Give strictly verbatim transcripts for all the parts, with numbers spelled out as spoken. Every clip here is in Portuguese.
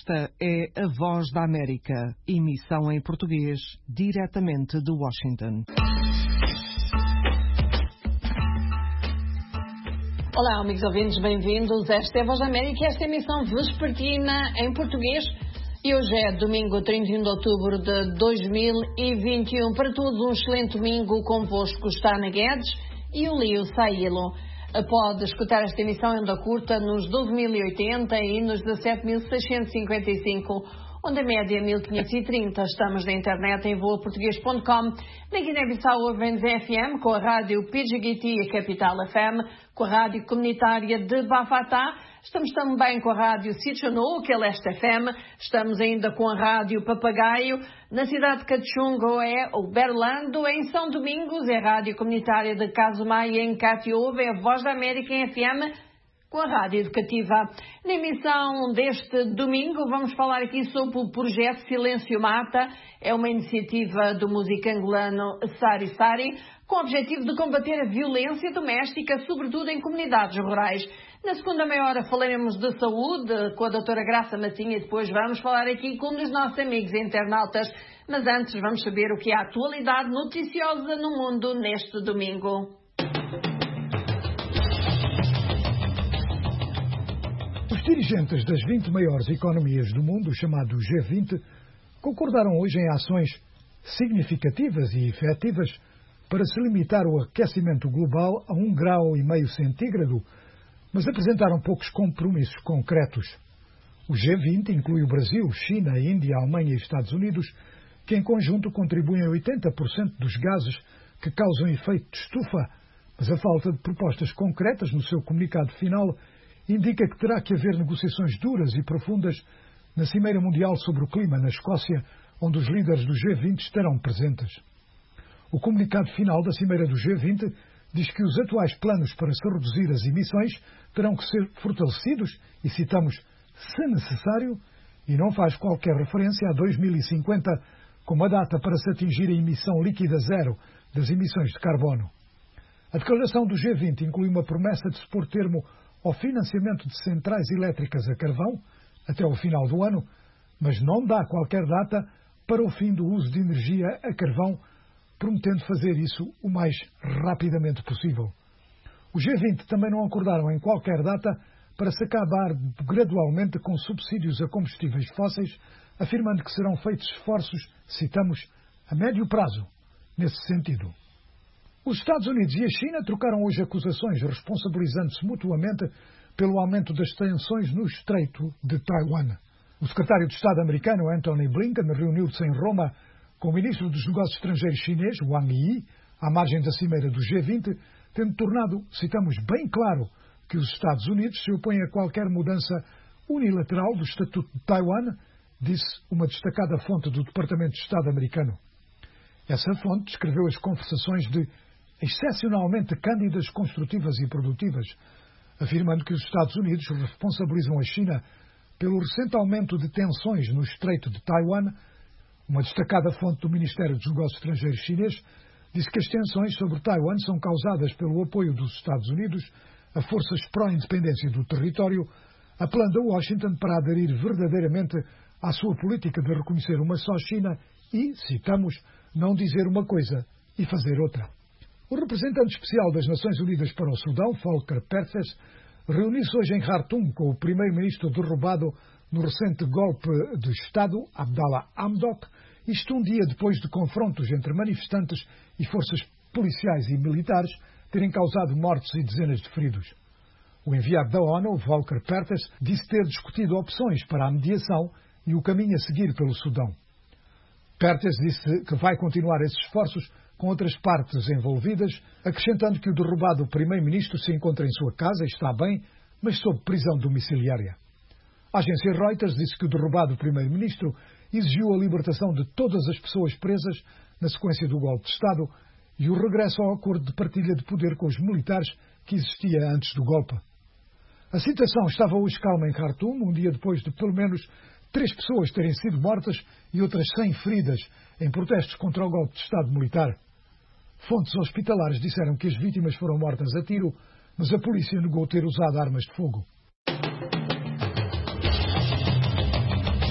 Esta é a Voz da América, emissão em português, diretamente de Washington. Olá, amigos ouvintes, bem-vindos. Esta é a Voz da América, esta é a emissão vespertina em português. E hoje é domingo, trinta e um de outubro de dois mil e vinte e um. Para todos, um excelente domingo. Convosco está Ana Guedes e o Leo Sailo. Pode escutar esta emissão em onda curta nos doze mil e oitenta e nos dezassete mil seiscentos e cinquenta e cinco, onde a média é mil quinhentos e trinta. Estamos na internet em voa português ponto com. Na Guiné-Bissau ouvem-nos F M com a rádio P G G T e a Capital F M, com a rádio comunitária de Bafatá. Estamos também com a rádio Sitchonou, que é Leste F M. Estamos ainda com a rádio Papagaio. Na cidade de Cachungo é o Berlando. Em São Domingos é a rádio comunitária de Casumai. Em Catiúva é a Voz da América em F M, com a rádio educativa. Na emissão deste domingo vamos falar aqui sobre o projeto Silêncio Mata. É uma iniciativa do músico angolano Sari Sari, com o objetivo de combater a violência doméstica, sobretudo em comunidades rurais. Na segunda meia hora falaremos de saúde com a doutora Graça Massinha e depois vamos falar aqui com um dos nossos amigos internautas. Mas antes vamos saber o que é a atualidade noticiosa no mundo neste domingo. Os dirigentes das vinte maiores economias do mundo, chamado G vinte, concordaram hoje em ações significativas e efetivas para se limitar o aquecimento global a um grau e meio centígrado, mas apresentaram poucos compromissos concretos. O G vinte inclui o Brasil, China, Índia, Alemanha e Estados Unidos, que em conjunto contribuem a oitenta por cento dos gases que causam efeito de estufa, mas a falta de propostas concretas no seu comunicado final indica que terá que haver negociações duras e profundas na Cimeira Mundial sobre o Clima, na Escócia, onde os líderes do G vinte estarão presentes. O comunicado final da Cimeira do G vinte diz que os atuais planos para se reduzir as emissões terão que ser fortalecidos, e citamos, se necessário, e não faz qualquer referência a dois mil e cinquenta como a data para se atingir a emissão líquida zero das emissões de carbono. A declaração do G vinte inclui uma promessa de se pôr termo ao financiamento de centrais elétricas a carvão até ao final do ano, mas não dá qualquer data para o fim do uso de energia a carvão, prometendo fazer isso o mais rapidamente possível. Os G vinte também não acordaram em qualquer data para se acabar gradualmente com subsídios a combustíveis fósseis, afirmando que serão feitos esforços, citamos, a médio prazo, nesse sentido. Os Estados Unidos e a China trocaram hoje acusações, responsabilizando-se mutuamente pelo aumento das tensões no Estreito de Taiwan. O secretário de Estado americano, Antony Blinken, reuniu-se em Roma com o ministro dos Negócios Estrangeiros chinês, Wang Yi, à margem da cimeira do G vinte, tendo tornado, citamos, bem claro que os Estados Unidos se opõem a qualquer mudança unilateral do Estatuto de Taiwan, disse uma destacada fonte do Departamento de Estado americano. Essa fonte descreveu as conversações de excepcionalmente cândidas, construtivas e produtivas, afirmando que os Estados Unidos responsabilizam a China pelo recente aumento de tensões no Estreito de Taiwan. Uma destacada fonte do Ministério dos Negócios Estrangeiros chinês disse que as tensões sobre Taiwan são causadas pelo apoio dos Estados Unidos a forças pró-independência do território, apelando a Washington para aderir verdadeiramente à sua política de reconhecer uma só China e, citamos, não dizer uma coisa e fazer outra. O representante especial das Nações Unidas para o Sudão, Volker Perthes, reuniu-se hoje em Khartoum com o primeiro-ministro derrubado no recente golpe de Estado, Abdallah Hamdok, isto um dia depois de confrontos entre manifestantes e forças policiais e militares terem causado mortes e dezenas de feridos. O enviado da ONU, Volker Perthes, disse ter discutido opções para a mediação e o caminho a seguir pelo Sudão. Perthes disse que vai continuar esses esforços com outras partes envolvidas, acrescentando que o derrubado primeiro-ministro se encontra em sua casa e está bem, mas sob prisão domiciliária. A agência Reuters disse que o derrubado primeiro-ministro exigiu a libertação de todas as pessoas presas na sequência do golpe de Estado e o regresso ao acordo de partilha de poder com os militares que existia antes do golpe. A situação estava hoje calma em Khartoum, um dia depois de pelo menos três pessoas terem sido mortas e outras cem feridas em protestos contra o golpe de Estado militar. Fontes hospitalares disseram que as vítimas foram mortas a tiro, mas a polícia negou ter usado armas de fogo.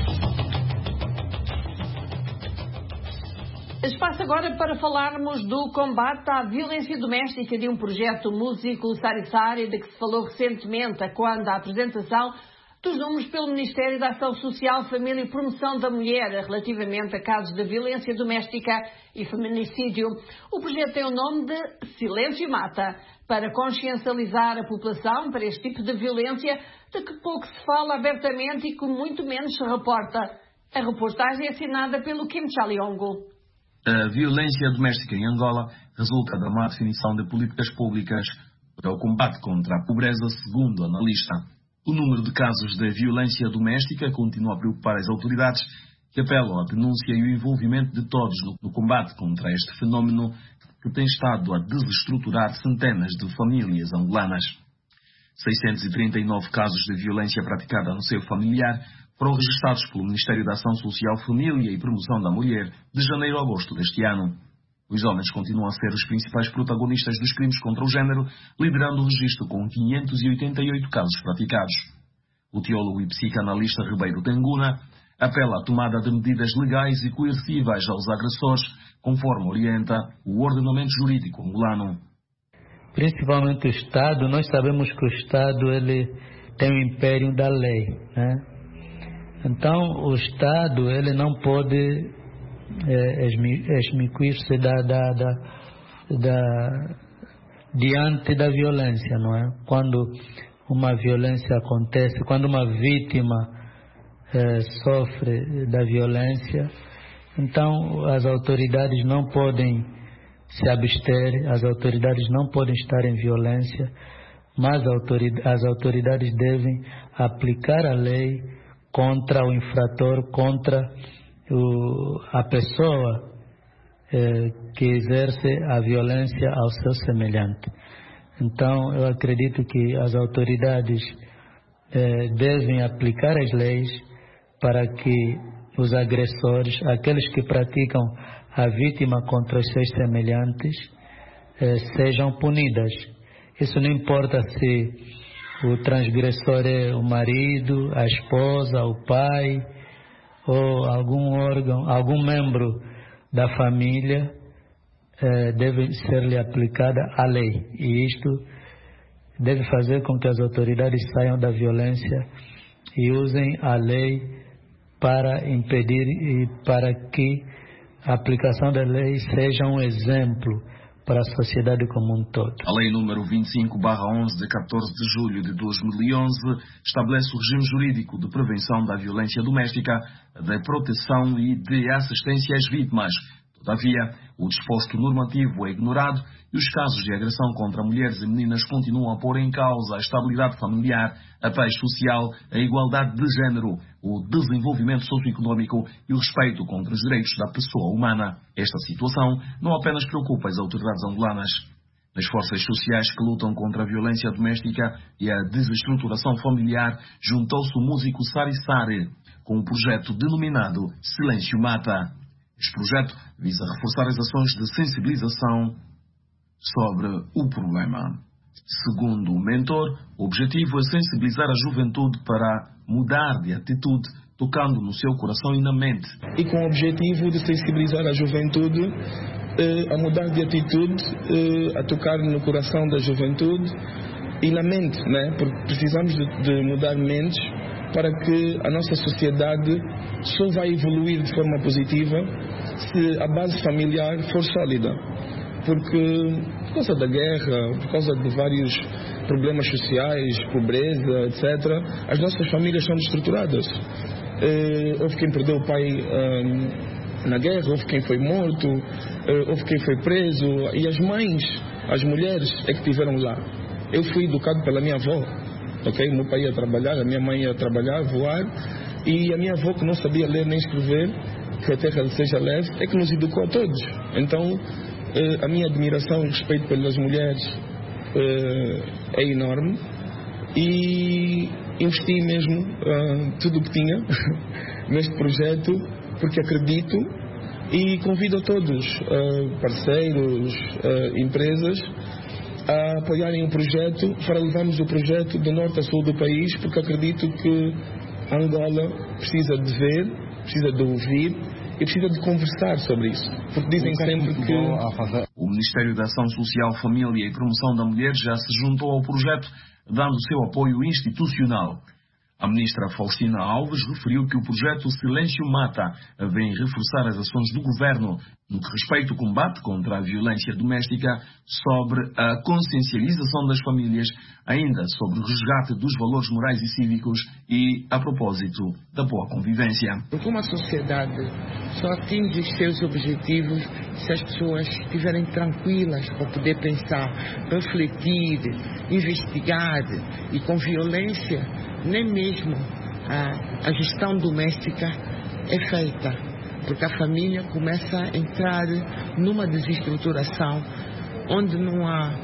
Espaço agora para falarmos do combate à violência doméstica, de um projeto músico Sari Sari, de que se falou recentemente quando a apresentação dos números pelo Ministério da Ação Social, Família e Promoção da Mulher relativamente a casos de violência doméstica e feminicídio. O projeto tem o nome de Silêncio Mata, para consciencializar a população para este tipo de violência de que pouco se fala abertamente e que muito menos se reporta. A reportagem é assinada pelo Kim Chaliongo. A violência doméstica em Angola resulta da má definição de políticas públicas para o combate contra a pobreza, segundo o analista. O número de casos de violência doméstica continua a preocupar as autoridades, que apelam à denúncia e o envolvimento de todos no, no combate contra este fenómeno que tem estado a desestruturar centenas de famílias angolanas. seiscentos e trinta e nove casos de violência praticada no seio familiar foram registrados pelo Ministério da Ação Social, Família e Promoção da Mulher de janeiro a agosto deste ano. Os homens continuam a ser os principais protagonistas dos crimes contra o género, liderando o registro com quinhentos e oitenta e oito casos praticados. O teólogo e psicanalista Ribeiro Tenguna apela à tomada de medidas legais e coercivas aos agressores, conforme orienta o ordenamento jurídico angolano. Principalmente o Estado, nós sabemos que o Estado ele tem o império da lei, né? Então o Estado ele não pode é, esmicuir-se da, da, da, da, diante da violência, não é? Quando uma violência acontece, quando uma vítima é, sofre da violência, então as autoridades não podem se abster, as autoridades não podem estar em violência, mas as autoridades devem aplicar a lei contra o infrator, contra o, a pessoa eh, que exerce a violência ao seu semelhante. Então, eu acredito que as autoridades eh, devem aplicar as leis para que os agressores, aqueles que praticam a vítima contra os seus semelhantes, eh, sejam punidas. Isso não importa se o transgressor é o marido, a esposa, o pai ou algum órgão, algum membro da família, eh, deve ser-lhe aplicada a lei. E isto deve fazer com que as autoridades saiam da violência e usem a lei para impedir e para que a aplicação da lei seja um exemplo para a sociedade como um todo. A Lei número vinte e cinco barra onze, de catorze de julho de dois mil e onze, estabelece o regime jurídico de prevenção da violência doméstica, de proteção e de assistência às vítimas. Todavia, o disposto normativo é ignorado e os casos de agressão contra mulheres e meninas continuam a pôr em causa a estabilidade familiar, a paz social, a igualdade de género, o desenvolvimento socioeconómico e o respeito contra os direitos da pessoa humana. Esta situação não apenas preocupa as autoridades angolanas. Nas forças sociais que lutam contra a violência doméstica e a desestruturação familiar, juntou-se o músico Sari Sari com um projeto denominado Silêncio Mata. Este projeto visa reforçar as ações de sensibilização sobre o problema. Segundo o mentor, o objetivo é sensibilizar a juventude para mudar de atitude, tocando no seu coração e na mente. E com o objetivo de sensibilizar a juventude eh, a mudar de atitude, eh, a tocar no coração da juventude e na mente, né? Porque precisamos de, de mudar mentes para que a nossa sociedade só vai evoluir de forma positiva se a base familiar for sólida. Porque por causa da guerra, por causa de vários problemas sociais, pobreza, etcétera, as nossas famílias são destruturadas. Eh, houve quem perdeu o pai eh, na guerra, houve quem foi morto, eh, houve quem foi preso, e as mães, as mulheres é que estiveram lá. Eu fui educado pela minha avó, ok? Meu pai ia trabalhar, a minha mãe ia trabalhar, voar, e a minha avó, que não sabia ler nem escrever, que a terra lhe seja leve, é que nos educou a todos. Então, a minha admiração e respeito pelas mulheres é enorme, e investi mesmo tudo o que tinha neste projeto, porque acredito, e convido a todos, parceiros, empresas, a apoiarem o projeto, para levarmos o projeto de norte a sul do país, porque acredito que Angola precisa de ver, precisa de ouvir e precisa de conversar sobre isso, porque dizem sempre que... O Ministério da Ação Social, Família e Promoção da Mulher já se juntou ao projeto, dando seu apoio institucional. A ministra Faustina Alves referiu que o projeto Silêncio Mata vem reforçar as ações do governo no que respeita ao combate contra a violência doméstica, sobre a consciencialização das famílias, ainda sobre o resgate dos valores morais e cívicos e a propósito da boa convivência. Porque uma sociedade só atinge os seus objetivos se as pessoas estiverem tranquilas para poder pensar, refletir, investigar, e com violência nem mesmo a, a gestão doméstica é feita, porque a família começa a entrar numa desestruturação onde não há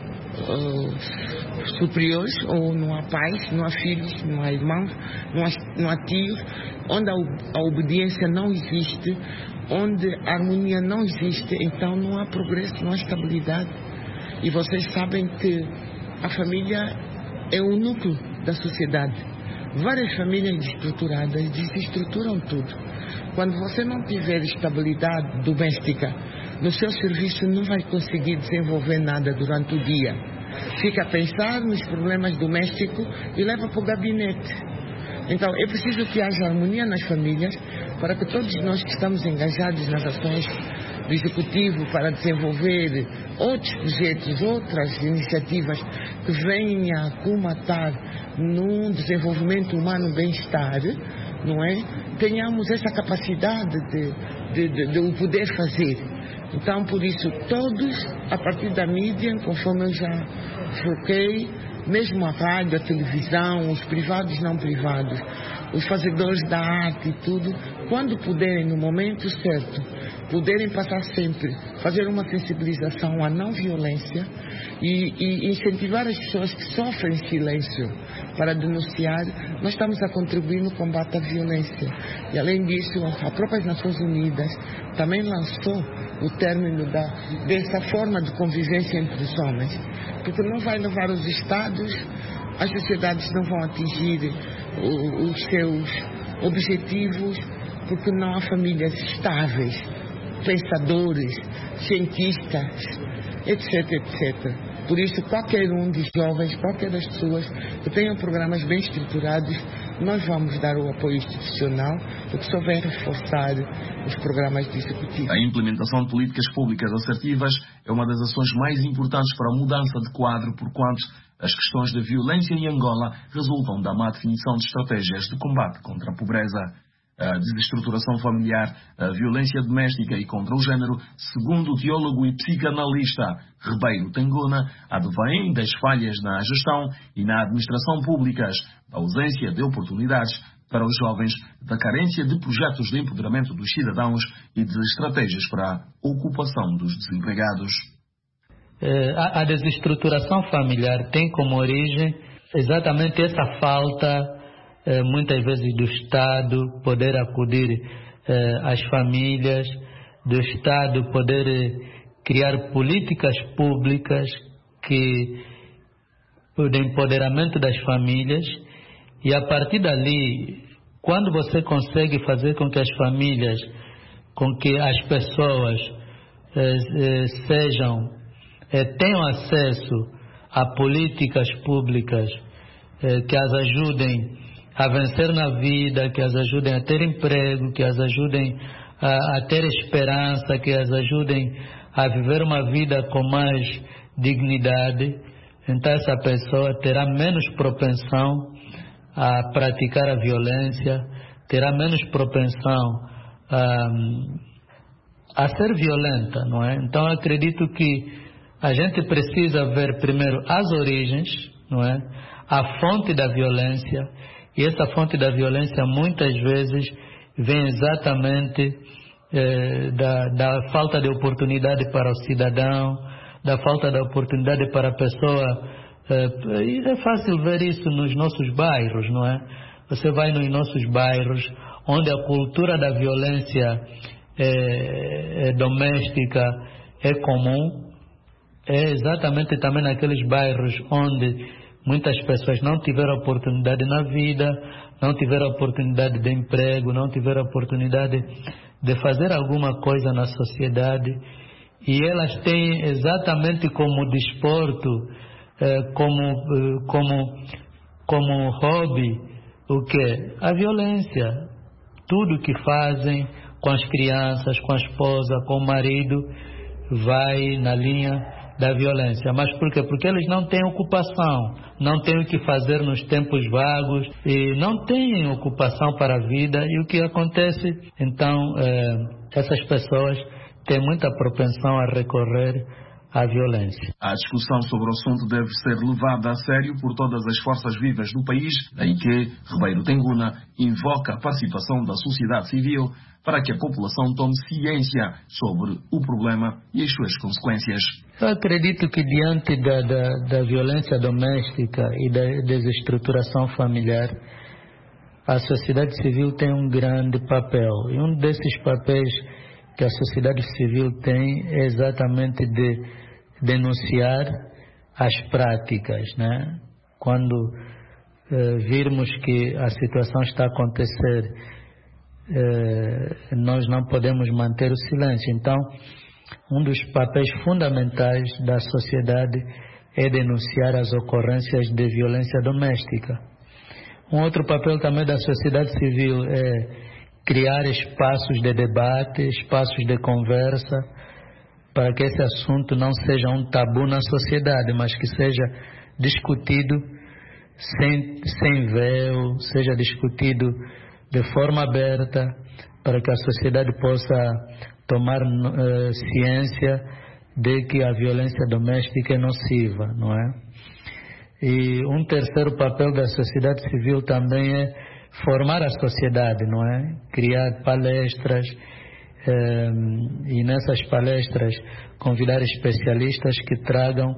uh, superiores, ou não há pais, não há filhos, não há irmãos, não há, não há tios, onde a, a obediência não existe, onde a harmonia não existe, então não há progresso, não há estabilidade. E vocês sabem que a família é o núcleo da sociedade. Várias famílias desestruturadas desestruturam tudo. Quando você não tiver estabilidade doméstica, no seu serviço não vai conseguir desenvolver nada durante o dia. Fica a pensar nos problemas domésticos e leva para o gabinete. Então, é preciso que haja harmonia nas famílias para que todos nós que estamos engajados nas ações do Executivo para desenvolver outros projetos, outras iniciativas que venham a comatar num desenvolvimento humano bem-estar, não é? Tenhamos essa capacidade de, de, de, de o poder fazer. Então, por isso, todos, a partir da mídia, conforme eu já foquei, mesmo a rádio, a televisão, os privados não privados, os fazedores da arte e tudo, quando puderem, no momento certo, puderem passar sempre, fazer uma sensibilização à não violência e, e incentivar as pessoas que sofrem silêncio para denunciar, nós estamos a contribuir no combate à violência. E além disso, a própria Nações Unidas também lançou o término da, dessa forma de convivência entre os homens, porque não vai levar os Estados, as sociedades não vão atingir o, os seus objetivos, porque não há famílias estáveis, pensadores, cientistas, etc, etcétera. Por isso, qualquer um dos jovens, qualquer das pessoas que tenham programas bem estruturados, nós vamos dar o apoio institucional, porque só vai reforçar os programas do Executivo. A implementação de políticas públicas assertivas é uma das ações mais importantes para a mudança de quadro, porquanto as questões da violência em Angola resultam da má definição de estratégias de combate contra a pobreza. A desestruturação familiar, a violência doméstica e contra o género, segundo o teólogo e psicanalista Ribeiro Tangona, advém das falhas na gestão e na administração públicas, da ausência de oportunidades para os jovens, da carência de projetos de empoderamento dos cidadãos e de estratégias para a ocupação dos desempregados. A desestruturação familiar tem como origem exatamente essa falta, muitas vezes, do Estado poder acudir eh, às famílias, do Estado poder criar políticas públicas que, de empoderamento das famílias, e a partir dali, quando você consegue fazer com que as famílias, com que as pessoas eh, eh, sejam, eh, tenham acesso a políticas públicas eh, que as ajudem a vencer na vida, que as ajudem a ter emprego, que as ajudem a, a ter esperança, que as ajudem a viver uma vida com mais dignidade, então essa pessoa terá menos propensão a praticar a violência, terá menos propensão a, a ser violenta, não é? Então acredito que a gente precisa ver primeiro as origens, não é? A fonte da violência. E essa fonte da violência muitas vezes vem exatamente eh, da, da falta de oportunidade para o cidadão, da falta de oportunidade para a pessoa. Eh, e é fácil ver isso nos nossos bairros, não é? Você vai nos nossos bairros, onde a cultura da violência eh, eh, doméstica é comum, é exatamente também naqueles bairros onde muitas pessoas não tiveram oportunidade na vida, não tiveram oportunidade de emprego, não tiveram oportunidade de fazer alguma coisa na sociedade, e elas têm exatamente como desporto, eh, como, como, como hobby, o que? A violência. Tudo que fazem com as crianças, com a esposa, com o marido, vai na linha da violência. Mas por quê? Porque eles não têm ocupação, não têm o que fazer nos tempos vagos e não têm ocupação para a vida. E o que acontece? Então, eh, essas pessoas têm muita propensão a recorrer à violência. A discussão sobre o assunto deve ser levada a sério por todas as forças vivas do país, daí que Ribeiro Tenguna invoca a participação da sociedade civil para que a população tome ciência sobre o problema e as suas consequências. Eu acredito que diante da, da, da violência doméstica e da desestruturação familiar, a sociedade civil tem um grande papel. E um desses papéis que a sociedade civil tem é exatamente de denunciar as práticas, né? Quando eh, virmos que a situação está a acontecer, eh, nós não podemos manter o silêncio. Então, um dos papéis fundamentais da sociedade é denunciar as ocorrências de violência doméstica. Um outro papel também da sociedade civil é criar espaços de debate, espaços de conversa, para que esse assunto não seja um tabu na sociedade, mas que seja discutido sem, sem véu, seja discutido de forma aberta, para que a sociedade possa tomar uh, ciência de que a violência doméstica é nociva, não é? E um terceiro papel da sociedade civil também é formar a sociedade, não é? Criar palestras eh, e nessas palestras convidar especialistas que tragam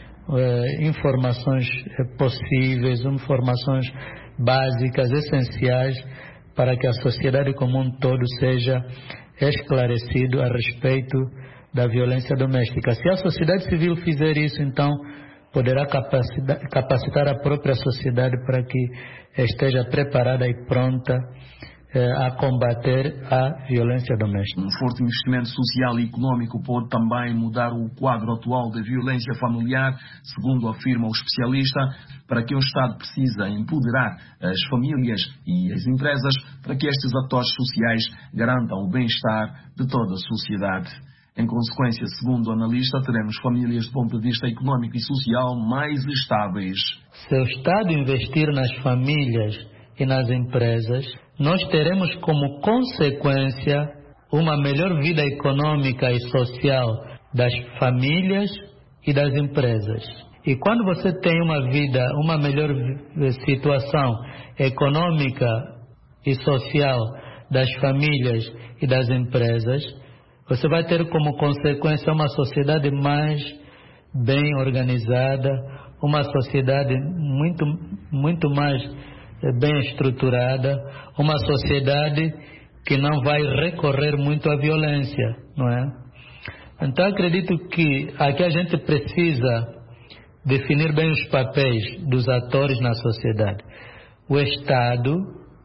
eh, informações possíveis, informações básicas, essenciais, para que a sociedade como um todo seja esclarecido a respeito da violência doméstica. Se a sociedade civil fizer isso, então poderá capacitar, capacitar a própria sociedade para que esteja preparada e pronta eh, a combater a violência doméstica. Um forte investimento social e econômico pode também mudar o quadro atual da violência familiar, segundo afirma o especialista, para que o Estado precisa empoderar as famílias e as empresas para que estes atores sociais garantam o bem-estar de toda a sociedade. Em consequência, segundo o analista, teremos famílias do ponto de vista econômico e social mais estáveis. Se o Estado investir nas famílias e nas empresas, nós teremos como consequência uma melhor vida econômica e social das famílias e das empresas. E quando você tem uma vida, uma melhor situação econômica e social das famílias e das empresas, você vai ter como consequência uma sociedade mais bem organizada, uma sociedade muito, muito mais bem estruturada, uma sociedade que não vai recorrer muito à violência, não é? Então acredito que aqui a gente precisa definir bem os papéis dos atores na sociedade. O Estado,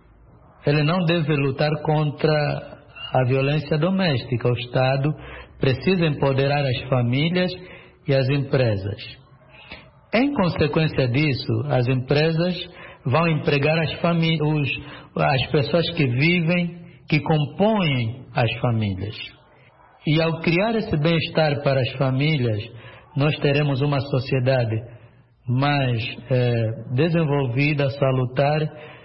ele não deve lutar contra a violência doméstica. O Estado precisa empoderar as famílias e as empresas. Em consequência disso, as empresas vão empregar as, famí- os, as pessoas que vivem, que compõem as famílias. E ao criar esse bem-estar para as famílias, nós teremos uma sociedade mais eh, desenvolvida, salutar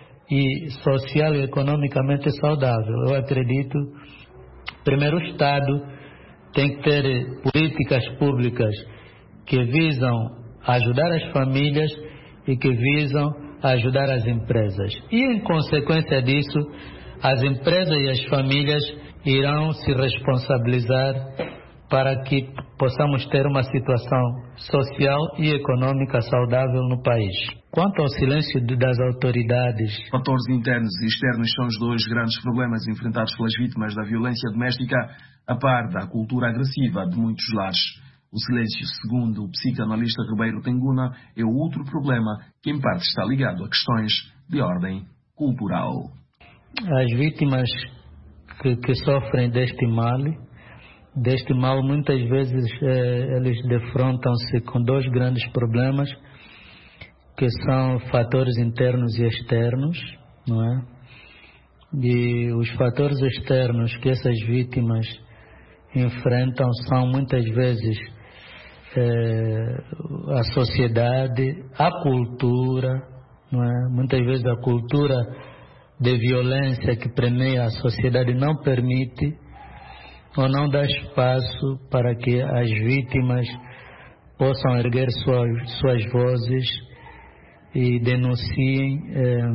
e social e economicamente saudável. Eu acredito, primeiro, o Estado tem que ter políticas públicas que visam ajudar as famílias e que visam ajudar as empresas. E, em consequência disso, as empresas e as famílias irão se responsabilizar para que possamos ter uma situação social e econômica saudável no país. Quanto ao silêncio das autoridades... Fatores internos e externos são os dois grandes problemas enfrentados pelas vítimas da violência doméstica, a par da cultura agressiva de muitos lares. O silêncio, segundo o psicanalista Ribeiro Tenguna, é o outro problema que em parte está ligado a questões de ordem cultural. As vítimas que, que sofrem deste mal. Deste mal, muitas vezes eh, eles defrontam-se com dois grandes problemas, que são fatores internos e externos, não é? E os fatores externos que essas vítimas enfrentam são muitas vezes eh, a sociedade, a cultura, não é? Muitas vezes a cultura de violência que permeia a sociedade não permite ou não dá espaço para que as vítimas possam erguer suas, suas vozes e denunciem eh,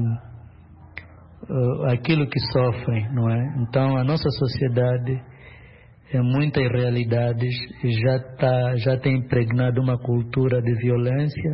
aquilo que sofrem, não é? Então a nossa sociedade, em muitas realidades, já, tá, já tem impregnado uma cultura de violência,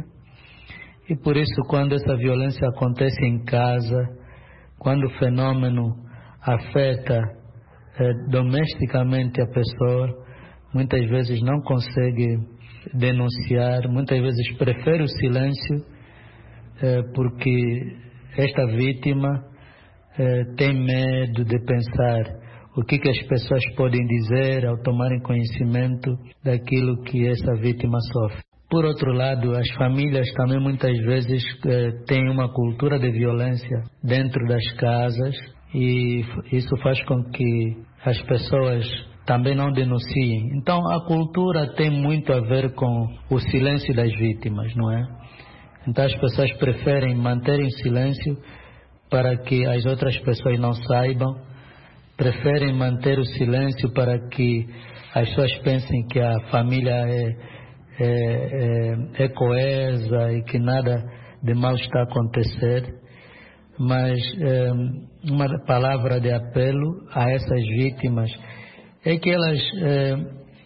e por isso quando essa violência acontece em casa, quando o fenômeno afeta eh, domesticamente a pessoa, muitas vezes não consegue denunciar, muitas vezes prefere o silêncio, eh, porque esta vítima eh, tem medo de pensar o que, que as pessoas podem dizer ao tomarem conhecimento daquilo que essa vítima sofre. Por outro lado, as famílias também muitas vezes eh, têm uma cultura de violência dentro das casas, e isso faz com que as pessoas também não denunciem. Então a cultura tem muito a ver com o silêncio das vítimas, não é? Então as pessoas preferem manter em silêncio para que as outras pessoas não saibam, preferem manter o silêncio para que as pessoas pensem que a família é, é, é, é coesa e que nada de mal está a acontecer. Mas é, uma palavra de apelo a essas vítimas é que elas é,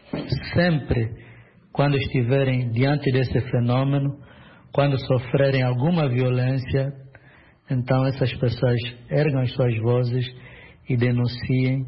sempre, quando estiverem diante desse fenômeno, quando sofrerem alguma violência, então essas pessoas ergam as suas vozes e denunciem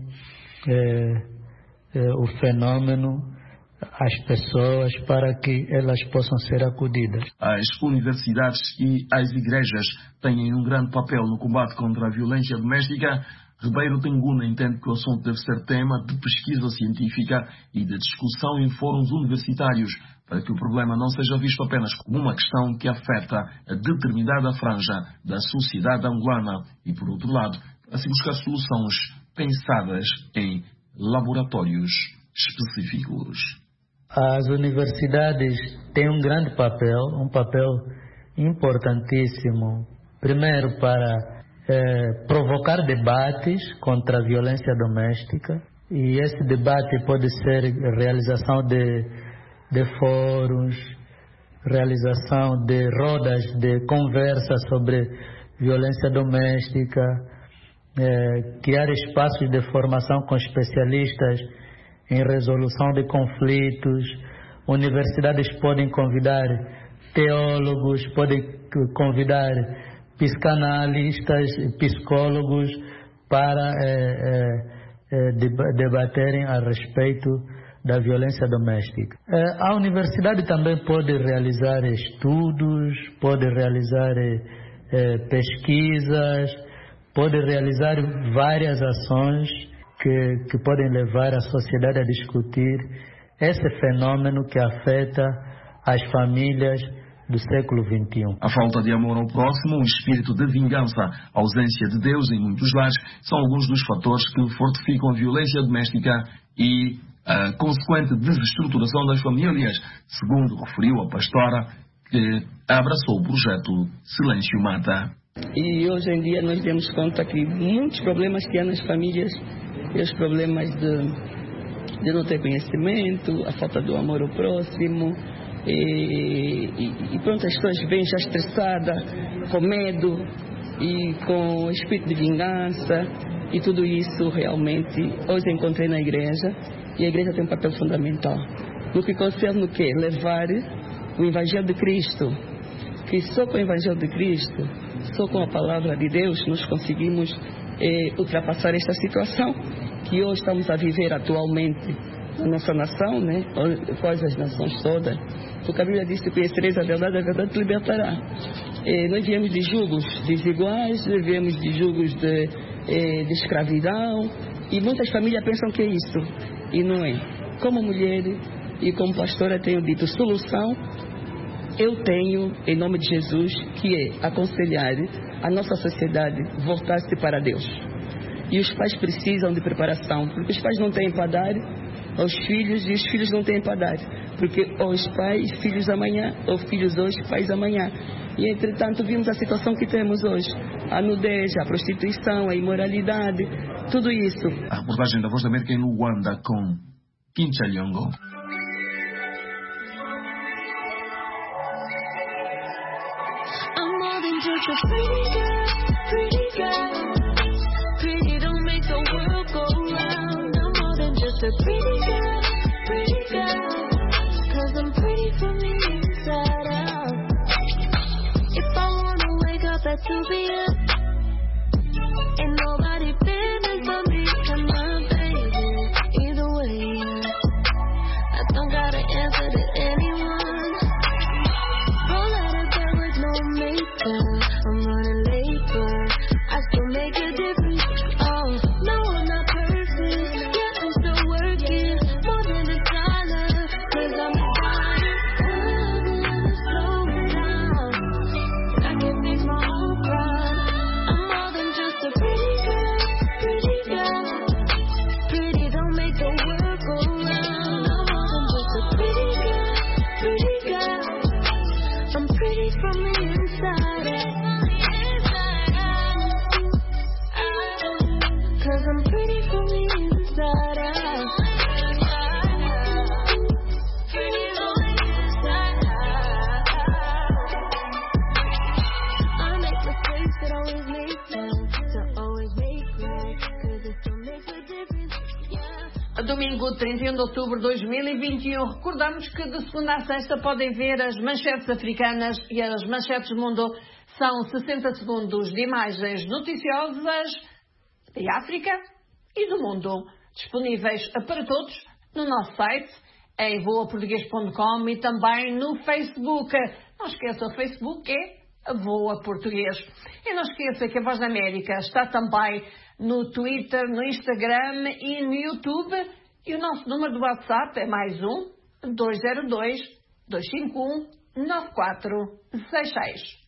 é, é, o fenômeno às pessoas para que elas possam ser acudidas. As universidades e as igrejas têm um grande papel no combate contra a violência doméstica. Ribeiro Tenguna entende que o assunto deve ser tema de pesquisa científica e de discussão em fóruns universitários, para que o problema não seja visto apenas como uma questão que afeta a determinada franja da sociedade angolana e, por outro lado, a se buscar soluções pensadas em laboratórios específicos. As universidades têm um grande papel, um papel importantíssimo, primeiro para eh, provocar debates contra a violência doméstica, e esse debate pode ser realização de, de fóruns, realização de rodas de conversa sobre violência doméstica, eh, criar espaços de formação com especialistas em resolução de conflitos. Universidades podem convidar teólogos, podem convidar psicanalistas, psicólogos para é, é, debaterem a respeito da violência doméstica. É, a universidade também pode realizar estudos, pode realizar é, pesquisas, pode realizar várias ações Que, que podem levar a sociedade a discutir esse fenômeno que afeta as famílias do século vinte e um. A falta de amor ao próximo, o espírito de vingança, a ausência de Deus em muitos lares são alguns dos fatores que fortificam a violência doméstica e a consequente desestruturação das famílias, segundo referiu a pastora que abraçou o projeto Silêncio Mata. E hoje em dia nós demos conta que muitos problemas que há nas famílias, e os problemas de, de não ter conhecimento, a falta do amor ao próximo, e, e, e pronto, as pessoas vêm já estressadas, com medo e com espírito de vingança, e tudo isso realmente hoje encontrei na igreja, e a igreja tem um papel fundamental no que concerne o quê? Levar o Evangelho de Cristo, que só com o Evangelho de Cristo, só com a palavra de Deus nós conseguimos eh, ultrapassar esta situação que hoje estamos a viver atualmente na nossa nação, né? Quase as nações todas, porque a Bíblia diz que conhecereis a verdade, a verdade te libertará. Eh, nós viemos de julgos desiguais, viemos de julgos de, eh, de escravidão, E muitas famílias pensam que é isso, e não é. Como mulher e como pastora tenho dito, solução eu tenho, em nome de Jesus, que é aconselhar a nossa sociedade voltar-se para Deus. E os pais precisam de preparação, porque os pais não têm para dar aos filhos e os filhos não têm para dar. Porque os pais, filhos amanhã, ou filhos hoje, pais amanhã. E entretanto vimos a situação que temos hoje. A nudez, a prostituição, a imoralidade, tudo isso. A reportagem da Voz da América em Luanda com Kincha Lyongo. Just a pretty girl, pretty girl. Pretty don't make the world go round. I'm more than just a pretty girl, pretty girl. Cause I'm pretty from the inside out. If I wanna wake up at two p.m. ain't nobody feeling for me and my baby. Either way, I don't gotta answer to anyone. Roll out of bed with no makeup. I'm running late, but I still make a difference. Oh, no, I'm not perfect. Yeah, I'm still working more than a dollar. Cause I'm dying. I'm gonna slow down. I can make my own crowd. I'm more than just a pretty girl, pretty girl. Pretty don't make the world go round. I'm more than just a pretty girl, pretty girl. I'm pretty from the inside out. Cause I'm pretty from the inside out. Pretty from the inside out. I make mistakes that always make sense. To always make right. Cause it still makes a difference. Yeah. Domingo trinta e um de outubro de dois mil e vinte e um. Recordamos que de segunda a sexta podem ver as manchetes africanas e as manchetes do mundo. São sessenta segundos de imagens noticiosas de África e do mundo, disponíveis para todos no nosso site, em voa português ponto com e também no Facebook. Não esqueça, o Facebook é Voa Português. E não esqueça que a Voz da América está também no Twitter, no Instagram e no YouTube. E o nosso número do WhatsApp é mais um, dois zero dois, dois cinco um, nove quatro seis seis.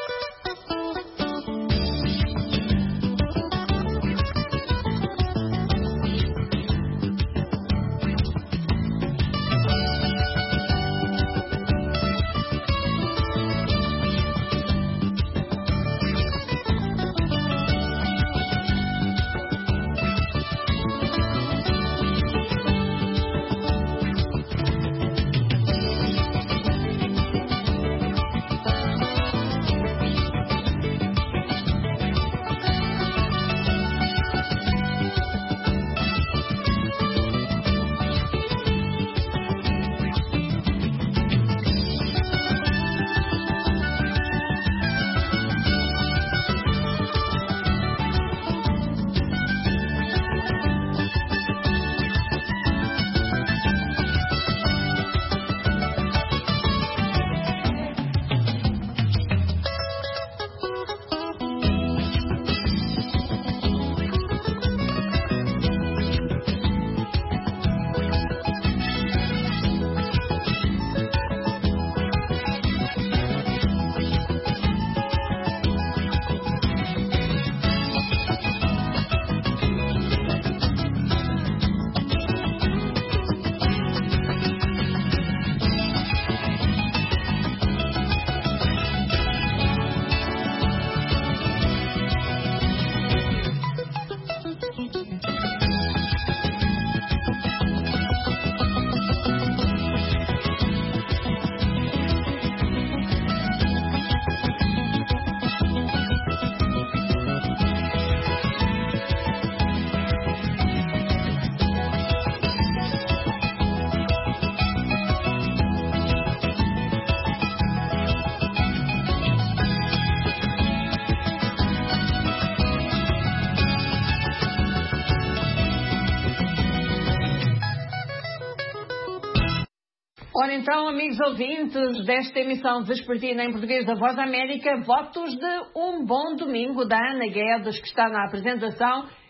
Ora então, amigos ouvintes desta emissão vespertina em português da Voz da América, votos de um bom domingo da Ana Guedes, que está na apresentação,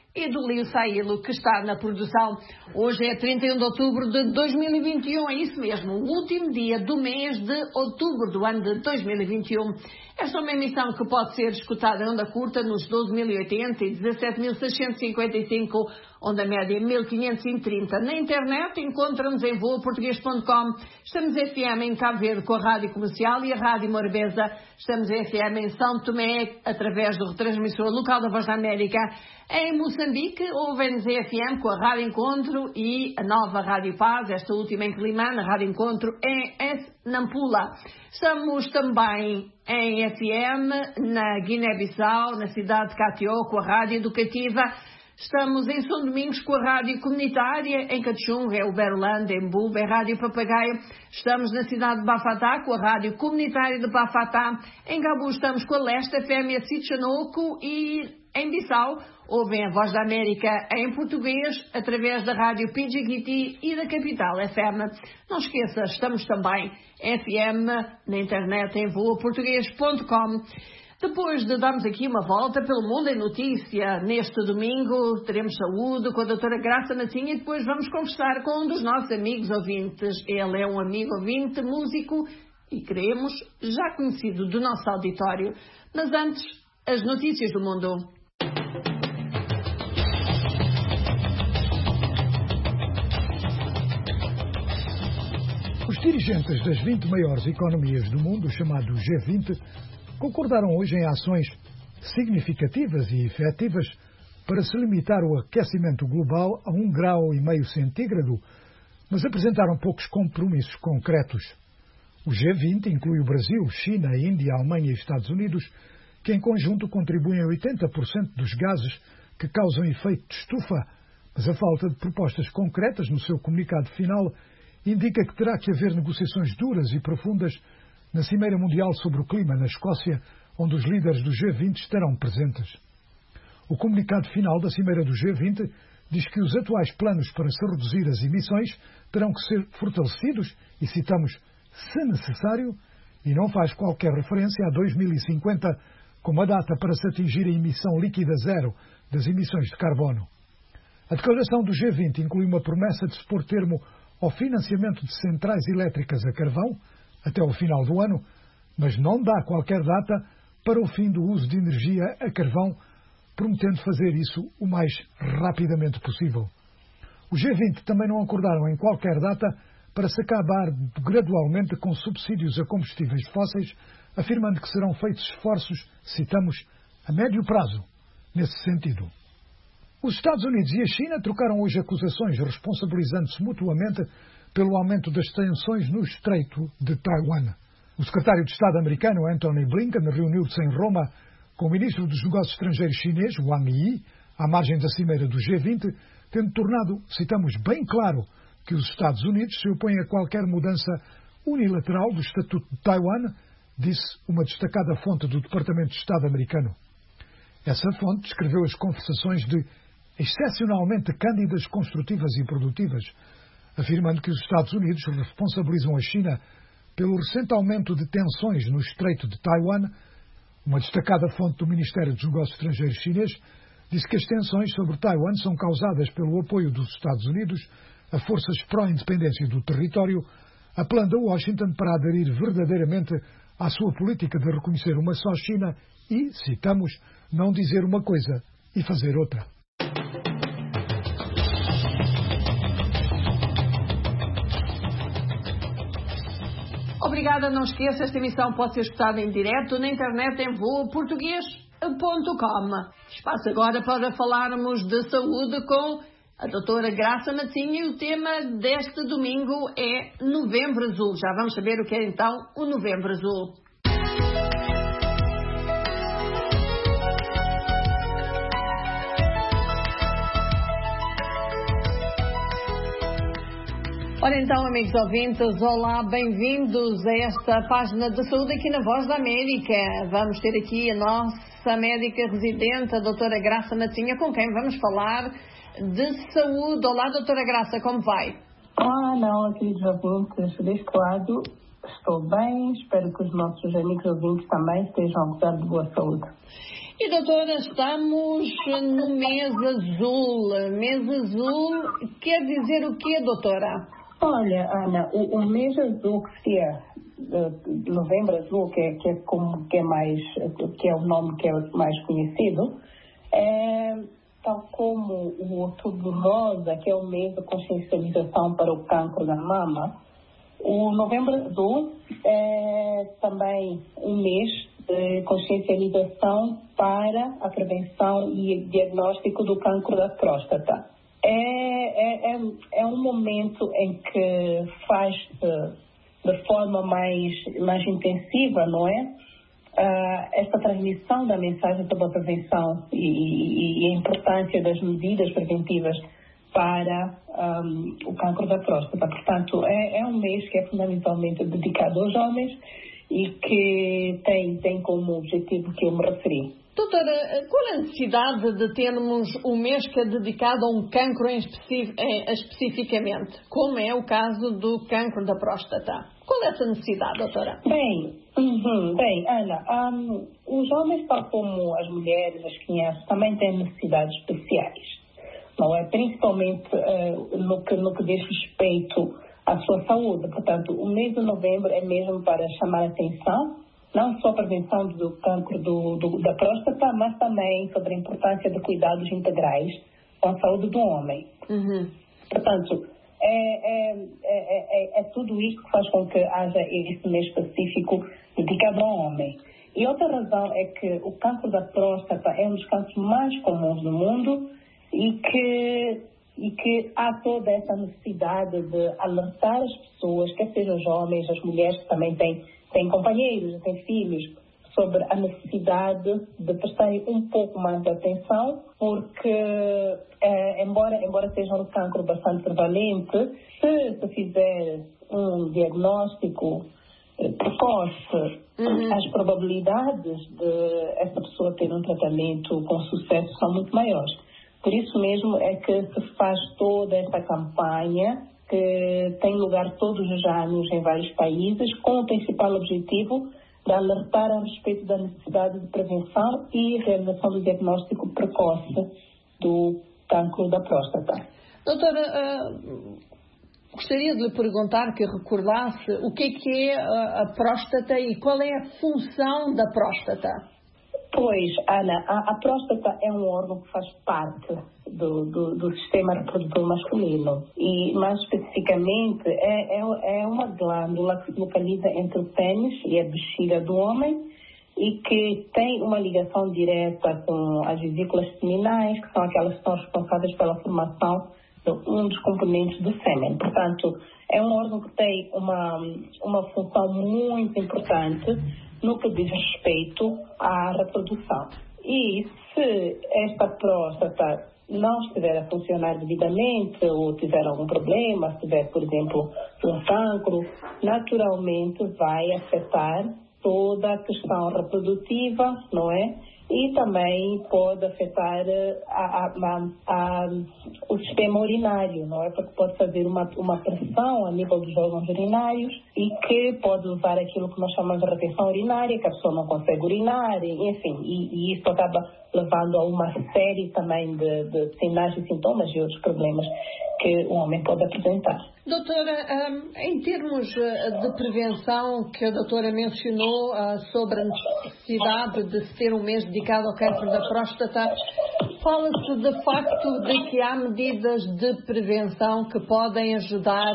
e do Lio Sailo, que está na produção. Hoje é trinta e um de outubro de dois mil e vinte e um, é isso mesmo, o último dia do mês de outubro do ano de dois mil e vinte e um. Esta é uma emissão que pode ser escutada em onda curta nos doze mil e oitenta e dezassete mil seiscentos e cinquenta e cinco, onda média mil quinhentos e trinta. Na internet encontra-nos em voa português ponto com. Estamos em F M em Cabo Verde com a Rádio Comercial e a Rádio Morabeza. Estamos em F M em São Tomé através do retransmissor local da Voz da América. Em Moçambique ouvem-nos em F M com a Rádio Encontro e a nova Rádio Paz, esta última em Climane, a Rádio Encontro em Nampula. Estamos também em F M na Guiné-Bissau, na cidade de Catió, com a Rádio Educativa. Estamos em São Domingos com a Rádio Comunitária, em Cachunga, é o Berlândia, em Buba, é Rádio Papagaio. Estamos na cidade de Bafatá com a Rádio Comunitária de Bafatá. Em Gabu estamos com a Leste F M a Sitchanoco e em Bissau ouvem a Voz da América em português através da Rádio Pidjigiti e da Capital F M. Não esqueça, estamos também F M na internet em voa português ponto com. Depois de darmos aqui uma volta pelo mundo em notícia, neste domingo teremos saúde com a doutora Graça Matinha e depois vamos conversar com um dos nossos amigos ouvintes. Ele é um amigo ouvinte, músico e, creemos, já conhecido do nosso auditório. Mas antes, as notícias do mundo. Os dirigentes das vinte maiores economias do mundo, chamado G vinte, concordaram hoje em ações significativas e efetivas para se limitar o aquecimento global a um grau e meio centígrado, mas apresentaram poucos compromissos concretos. O G vinte inclui o Brasil, China, Índia, Alemanha e Estados Unidos, que em conjunto contribuem a oitenta por cento dos gases que causam efeito de estufa, mas a falta de propostas concretas no seu comunicado final indica que terá que haver negociações duras e profundas na Cimeira Mundial sobre o Clima, na Escócia, onde os líderes do G vinte estarão presentes. O comunicado final da Cimeira do G vinte diz que os atuais planos para se reduzir as emissões terão que ser fortalecidos, e citamos, se necessário, e não faz qualquer referência a dois mil e cinquenta como a data para se atingir a emissão líquida zero das emissões de carbono. A declaração do G vinte inclui uma promessa de se pôr termo ao financiamento de centrais elétricas a carvão até ao final do ano, mas não dá qualquer data para o fim do uso de energia a carvão, prometendo fazer isso o mais rapidamente possível. Os G vinte também não acordaram em qualquer data para se acabar gradualmente com subsídios a combustíveis fósseis, afirmando que serão feitos esforços, citamos, a médio prazo, nesse sentido. Os Estados Unidos e a China trocaram hoje acusações, responsabilizando-se mutuamente pelo aumento das tensões no Estreito de Taiwan. O secretário de Estado americano, Antony Blinken, reuniu-se em Roma com o ministro dos Negócios Estrangeiros chinês, Wang Yi, à margem da cimeira do G vinte, tendo tornado, citamos, bem claro que os Estados Unidos se opõem a qualquer mudança unilateral do Estatuto de Taiwan, disse uma destacada fonte do Departamento de Estado americano. Essa fonte descreveu as conversações de excepcionalmente cândidas, construtivas e produtivas, afirmando que os Estados Unidos responsabilizam a China pelo recente aumento de tensões no Estreito de Taiwan. Uma destacada fonte do Ministério dos Negócios Estrangeiros chinês disse que as tensões sobre Taiwan são causadas pelo apoio dos Estados Unidos a forças pró-independência do território, apelando a Washington para aderir verdadeiramente à sua política de reconhecer uma só China e, citamos, não dizer uma coisa e fazer outra. Obrigada, não esqueça, esta emissão pode ser escutada em direto na internet em voa português ponto com. Espaço agora para falarmos de saúde com a doutora Graça Matinha e o tema deste domingo é Novembro Azul. Já vamos saber o que é então o Novembro Azul. Ora então, amigos ouvintes, olá, bem-vindos a esta página de saúde aqui na Voz da América. Vamos ter aqui a nossa médica residente, a doutora Graça Matinha, com quem vamos falar de saúde. Olá, doutora Graça, como vai? Olá, não, aqui de Japão, deste lado, estou bem, espero que os nossos amigos ouvintes também estejam a gozar de boa saúde. E doutora, estamos no mês azul. Mês azul quer dizer o quê, doutora? Olha, Ana, o, o mês azul que se é uh, novembro azul, que é, que é como que é mais, que é o nome que é mais conhecido, é tal como o outubro rosa, que é o mês da consciencialização para o cancro da mama. O novembro azul é também um mês de consciencialização para a prevenção e diagnóstico do cancro da próstata. É, é, é, é um momento em que faz-se de forma mais, mais intensiva, não é? Uh, esta transmissão da mensagem sobre a prevenção e, e, e a importância das medidas preventivas para um, o cancro da próstata. Portanto, é, é um mês que é fundamentalmente dedicado aos homens e que tem, tem como objetivo que eu me referi. Doutora, qual é a necessidade de termos um mês que é dedicado a um cancro em especi- em, especificamente, como é o caso do cancro da próstata? Qual é essa necessidade, doutora? Bem, uhum, bem, Ana, um, os homens, tal como as mulheres, as crianças, também têm necessidades especiais, não é? Principalmente uh, no, que, no que diz respeito à sua saúde. Portanto, o mês de novembro é mesmo para chamar a atenção, não só a prevenção do cancro do, do, da próstata, mas também sobre a importância de cuidados integrais com a saúde do homem. Uhum. Portanto, é, é, é, é, é tudo isso que faz com que haja esse mês específico dedicado ao homem. E outra razão é que o cancro da próstata é um dos cancros mais comuns do mundo e que, e que há toda essa necessidade de alertar as pessoas, quer sejam os homens, as mulheres que também têm têm companheiros, têm filhos, sobre a necessidade de prestarem um pouco mais de atenção, porque, eh, embora, embora seja um cancro bastante prevalente, se se fizer um diagnóstico eh, precoce, uhum. as probabilidades de essa pessoa ter um tratamento com sucesso são muito maiores. Por isso mesmo é que se faz toda essa campanha que tem lugar todos os anos em vários países, com o principal objetivo de alertar a respeito da necessidade de prevenção e realização do diagnóstico precoce do cancro da próstata. Doutora, uh, gostaria de lhe perguntar, que recordasse o que é que é a, a próstata e qual é a função da próstata. Pois, Ana, a, a próstata é um órgão que faz parte do, do, do sistema reprodutor masculino e, mais especificamente, é, é, é uma glândula que se localiza entre o pênis e a bexiga do homem e que tem uma ligação direta com as vesículas seminais, que são aquelas que são responsáveis pela formação de um dos componentes do sêmen. Portanto, é um órgão que tem uma, uma função muito importante no que diz respeito à reprodução. E se esta próstata não estiver a funcionar devidamente ou tiver algum problema, se tiver, por exemplo, um cancro, naturalmente vai afetar toda a questão reprodutiva, não é? E também pode afetar a, a, a, a, o sistema urinário, não é? Porque pode fazer uma, uma pressão a nível dos órgãos urinários e que pode levar aquilo que nós chamamos de retenção urinária, que a pessoa não consegue urinar, enfim, e, e isso acaba levando a uma série também de, de sinais e sintomas e outros problemas que o homem pode apresentar. Doutora, em termos de prevenção que a doutora mencionou sobre a necessidade de se ter um mês dedicado ao cancro da próstata, fala-se de facto de que há medidas de prevenção que podem ajudar,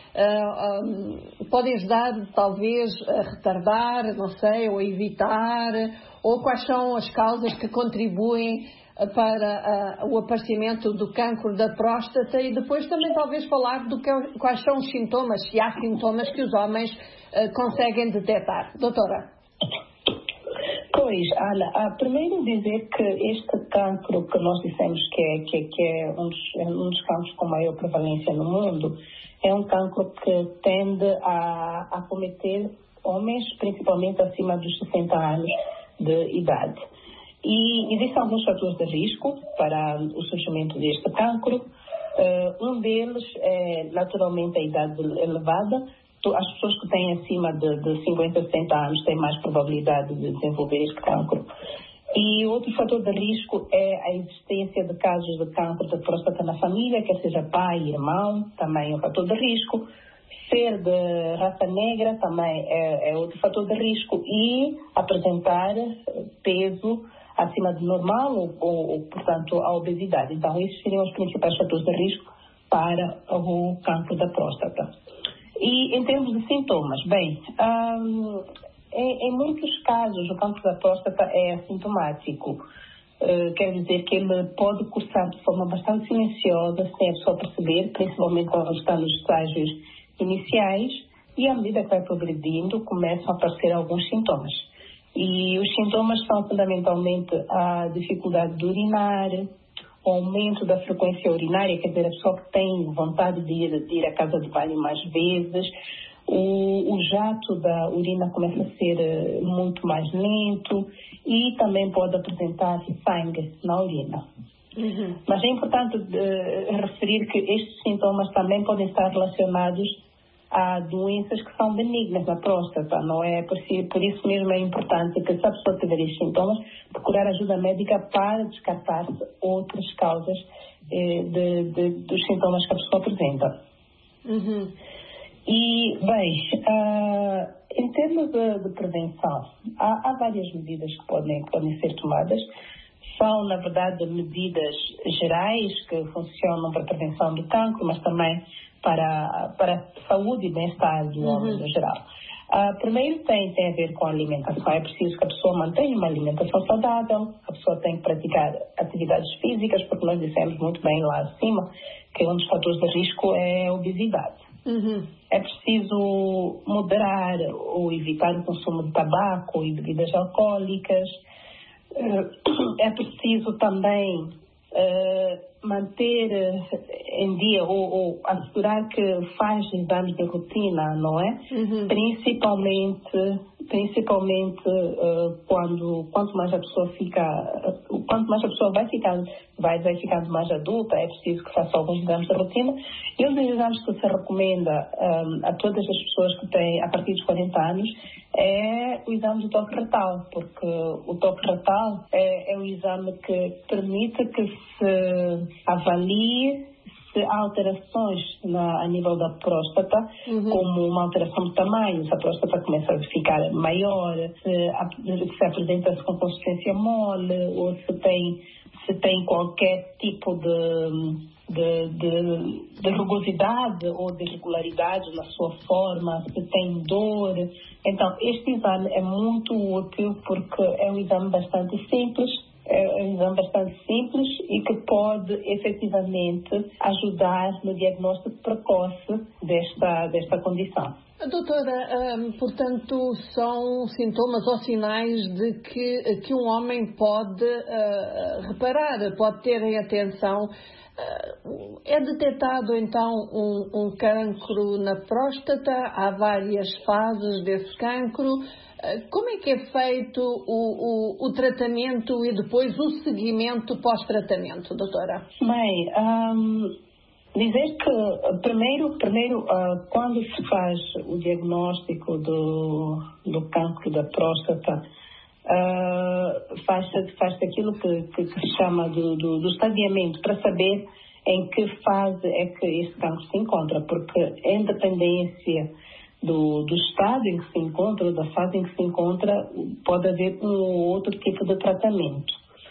podem ajudar talvez a retardar, não sei, ou evitar, ou quais são as causas que contribuem para uh, o aparecimento do cancro da próstata e depois também talvez falar do que, quais são os sintomas, se há sintomas que os homens uh, conseguem detectar. Doutora. Pois, Ana, primeiro dizer que este cancro que nós dissemos que é, que, que é um, dos, um dos cancros com maior prevalência no mundo, é um cancro que tende a acometer homens, principalmente acima dos sessenta anos de idade. E existem alguns fatores de risco para o surgimento deste cancro. Uh, um deles é, naturalmente, a idade elevada, as pessoas que têm acima de, de cinquenta, sessenta anos têm mais probabilidade de desenvolver este cancro. E outro fator de risco é a existência de casos de câncer de próstata na família, quer seja pai, irmão, também é um fator de risco. Ser de raça negra também é, é outro fator de risco. E apresentar peso acima do normal ou, ou, ou, portanto, a obesidade. Então, esses seriam os principais fatores de risco para o câncer da próstata. E em termos de sintomas, bem, hum, em, em muitos casos o câncer da próstata é assintomático. Uh, quer dizer que ele pode cursar de forma bastante silenciosa, sem a pessoa perceber, principalmente quando está nos estágios iniciais, e à medida que vai progredindo, começam a aparecer alguns sintomas. E os sintomas são fundamentalmente a dificuldade de urinar, o aumento da frequência urinária, quer dizer, a pessoa que tem vontade de ir, de ir à casa de banho mais vezes, o, o jato da urina começa a ser muito mais lento e também pode apresentar sangue na urina. Uhum. Mas é importante uh, referir que estes sintomas também podem estar relacionados a doenças que são benignas na próstata, não é? Por, si, por isso mesmo é importante que, se a pessoa tiver estes sintomas, procurar ajuda médica para descartar outras causas eh, de, de, dos sintomas que a pessoa apresenta. Uhum. E, bem, uh, em termos de, de prevenção, há, há várias medidas que podem, podem ser tomadas. São, na verdade, medidas gerais que funcionam para a prevenção do cancro, mas também para, para a saúde e bem-estar do homem uhum. no geral. Uh, primeiro tem, tem a ver com a alimentação. É preciso que a pessoa mantenha uma alimentação saudável, a pessoa tem que praticar atividades físicas, porque nós dissemos muito bem lá acima que um dos fatores de risco é a obesidade. Uhum. É preciso moderar ou evitar o consumo de tabaco e bebidas alcoólicas. É preciso também uh, manter em dia ou, ou assegurar que faz exames de rotina, não é? Uhum. Principalmente, principalmente uh, quando quanto mais a pessoa fica, uh, quanto mais a pessoa vai ficando, vai, vai ficando mais adulta, é preciso que faça alguns exames de rotina. E um dos exames que se recomenda um, a todas as pessoas que têm a partir dos quarenta anos é o exame do toque retal, porque o toque retal é, é um exame que permite que se avalie se há alterações na, a nível da próstata, uhum. como uma alteração de tamanho, se a próstata começa a ficar maior, se, a, se apresenta-se com consistência mole, ou se tem, se tem qualquer tipo de... De, de, de rugosidade ou de irregularidade na sua forma, se tem dor. Então, este exame é muito útil porque é um exame bastante simples, é um exame bastante simples e que pode efetivamente ajudar no diagnóstico precoce desta, desta condição. Doutora, um, portanto, são sintomas ou sinais de que, que um homem pode uh, reparar, pode ter em atenção. Uh, é detectado então um, um cancro na próstata, há várias fases desse cancro. Uh, como é que é feito o, o, o tratamento e depois o seguimento pós-tratamento, doutora? Bem, um, dizer que primeiro, primeiro uh, quando se faz o diagnóstico do, do cancro da próstata, Uh, faz-se faz aquilo que, que, que se chama do, do, do estadiamento, para saber em que fase é que este cancro se encontra, porque em dependência do, do estado em que se encontra, da fase em que se encontra, pode haver um ou outro tipo de tratamento.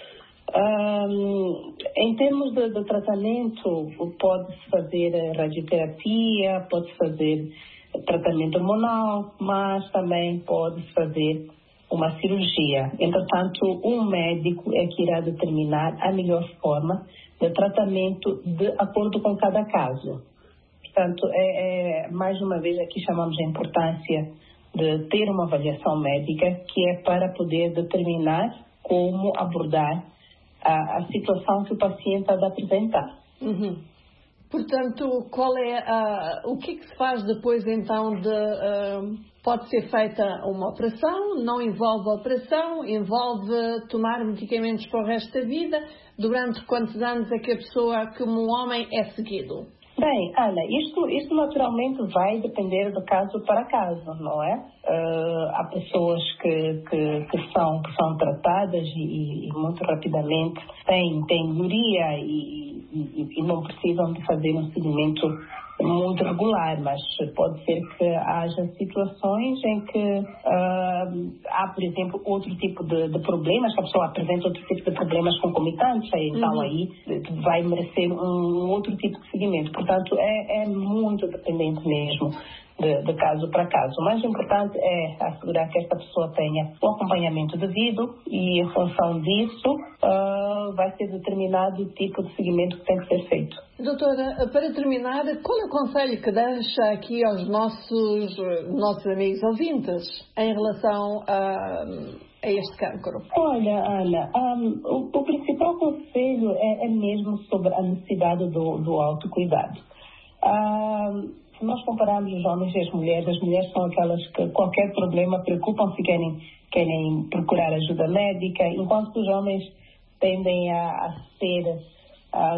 Um, em termos de, de tratamento, pode-se fazer radioterapia, pode-se fazer tratamento hormonal, mas também pode-se fazer uma cirurgia. Entretanto, um médico é que irá determinar a melhor forma de tratamento de acordo com cada caso. Portanto, é, é, mais uma vez aqui chamamos a importância de ter uma avaliação médica, que é para poder determinar como abordar a, a situação que o paciente ha de apresentar. Uhum. Portanto, qual é a, o que, é que se faz depois então de... Uh... Pode ser feita uma operação, não envolve a operação, envolve tomar medicamentos para o resto da vida. Durante quantos anos é que a pessoa, como um homem, é seguido? Bem, Ana, isto, isto naturalmente vai depender do caso para caso, não é? Uh, há pessoas que, que, que, são, que são tratadas e, e muito rapidamente têm, têm melhoria e, e, e não precisam de fazer um seguimento muito regular, mas pode ser que haja situações em que uh, há, por exemplo, outro tipo de, de problemas, que a pessoa apresenta outro tipo de problemas concomitantes, então uhum. aí vai merecer um outro tipo de seguimento. Portanto, é, é muito dependente mesmo de, de caso para caso. O mais importante é assegurar que esta pessoa tenha o acompanhamento devido e, em função disso, uh, vai ser determinado o tipo de seguimento que tem que ser feito. Doutora, para terminar, qual é o conselho que deixa aqui aos nossos, nossos amigos ouvintes em relação a, a este cancro? Olha, Ana, um, o, o principal conselho é, é mesmo sobre a necessidade do, do autocuidado. Um, Se nós compararmos os homens e as mulheres, as mulheres são aquelas que qualquer problema preocupam-se, querem, querem procurar ajuda médica, enquanto os homens tendem a, a ser, a,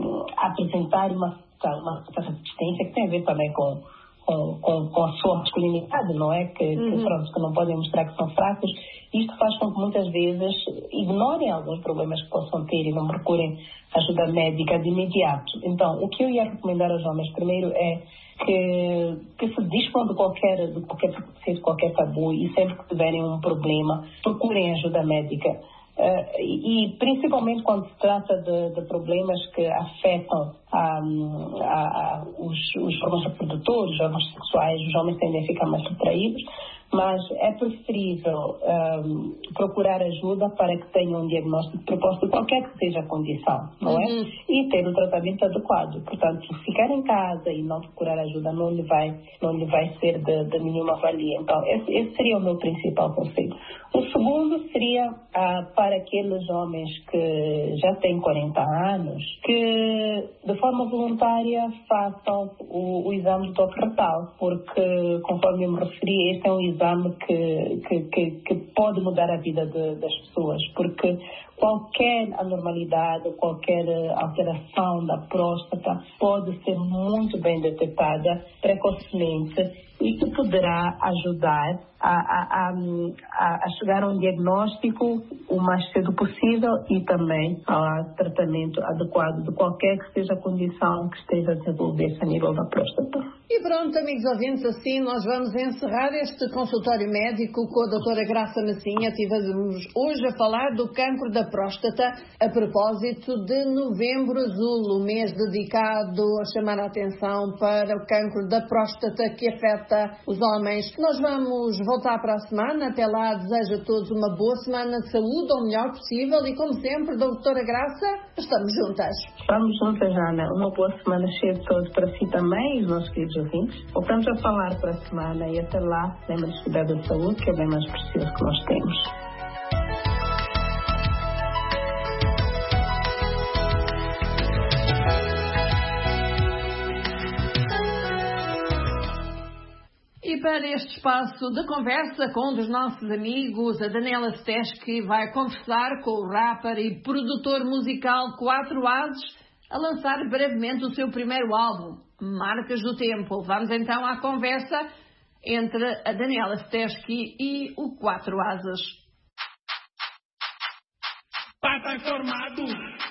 a apresentar uma, uma resistência que tem a ver também com, com, com, com a sua masculinidade, não é? Que, uhum. que, pronto, que não podem mostrar que são fracos. Isto faz com que muitas vezes ignorem alguns problemas que possam ter e não procurem ajuda médica de imediato. Então, o que eu ia recomendar aos homens primeiro é que, que se dispõem de qualquer, de qualquer preconceito, qualquer tabu, e sempre que tiverem um problema, procurem ajuda médica. Uh, e, e principalmente quando se trata de, de problemas que afetam um, a, a, os, os órgãos reprodutores, os órgãos sexuais, os homens tendem a ficar mais retraídos, mas é preferível um, procurar ajuda para que tenham um diagnóstico proposto de qualquer que seja a condição, não é? Uhum. E ter o tratamento adequado. Portanto, ficar em casa e não procurar ajuda não lhe vai, não lhe vai ser de, de nenhuma valia. Então, esse, esse seria o meu principal conselho. O segundo seria ah, para aqueles homens que já têm quarenta anos, que de forma voluntária façam o, o exame do toque retal, porque, conforme eu me referi, este é um exame que, que, que, que pode mudar a vida de, das pessoas, porque qualquer anormalidade, qualquer alteração da próstata pode ser muito bem detectada precocemente e que poderá ajudar a, a, a, a chegar a um diagnóstico o mais cedo possível e também a tratamento adequado de qualquer que seja a condição que esteja a desenvolver-se a nível da próstata. E pronto, amigos ouvintes, assim nós vamos encerrar este consultório médico com a doutora Graça Massinha. Estivemos hoje a falar do cancro da próstata a propósito de Novembro Azul, o mês dedicado a chamar a atenção para o cancro da próstata que afeta os homens. Nós vamos voltar para a semana. Até lá, desejo a todos uma boa semana de saúde, o melhor possível, e como sempre, doutora Graça, estamos juntas. Estamos juntas, Ana. Uma boa semana cheia de todos para si também e os nossos queridos ouvintes. Voltamos a falar para a semana e até lá, lembre-se de cuidar da saúde, que é bem mais precioso que nós temos. E para este espaço de conversa com um dos nossos amigos, a Daniela Stesky vai conversar com o rapper e produtor musical Quatro Ases, a lançar brevemente o seu primeiro álbum, Marcas do Tempo. Vamos então à conversa entre a Daniela Stesky e o Quatro Ases. Pata informado,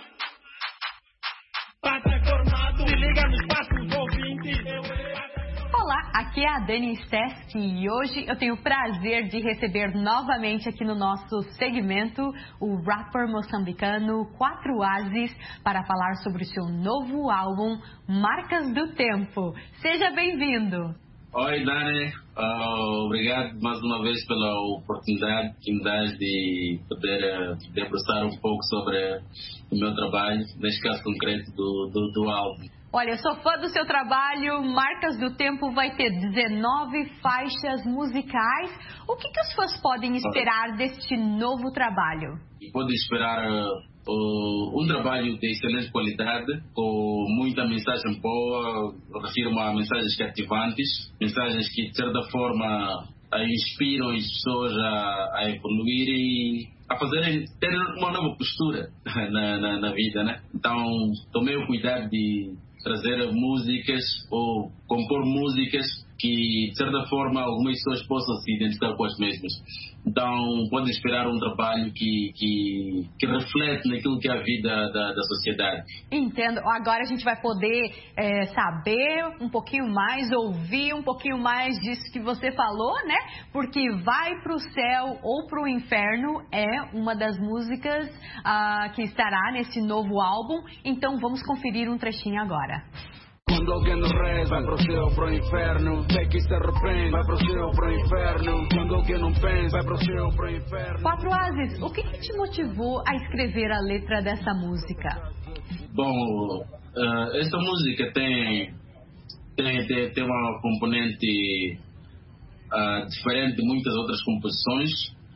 pata informado, se liga no espaço dos ouvintes. Olá, aqui é a Dani Stesky e hoje eu tenho o prazer de receber novamente aqui no nosso segmento o rapper moçambicano Quatro Ases para falar sobre o seu novo álbum Marcas do Tempo. Seja bem-vindo! Oi, Dani. Uh, obrigado mais uma vez pela oportunidade que me dás de poder uh, debruçar um pouco sobre o meu trabalho, neste caso concreto do, do, do álbum. Olha, eu sou fã do seu trabalho. Marcas do Tempo vai ter dezenove faixas musicais. O que, que os fãs podem esperar deste novo trabalho? Podem esperar uh, um trabalho de excelente qualidade, com muita mensagem boa. Refiro-me a mensagens cativantes, mensagens que de certa forma inspiram as pessoas a, a evoluir e a fazerem, ter uma nova postura na, na, na vida, né? Então tomei o cuidado de trazer músicas ou compor músicas que, de certa forma, algumas pessoas possam se identificar com as mesmas. Então, pode esperar um trabalho que, que, que reflete naquilo que é a vida da, da sociedade. Entendo. Agora a gente vai poder é, saber um pouquinho mais, ouvir um pouquinho mais disso que você falou, né? Porque Vai Pro Céu ou Pro Inferno é uma das músicas ah, que estará nesse novo álbum. Então, vamos conferir um trechinho agora. Quando alguém não reza, vai pro céu, pro inferno. Vê que se arrepende, vai pro céu, pro inferno. Quando alguém não pensa, vai pro céu, pro inferno. Quatro Ases, o que, que te motivou a escrever a letra dessa música? Bom, uh, essa música tem, tem, tem, tem uma componente uh, diferente de muitas outras composições.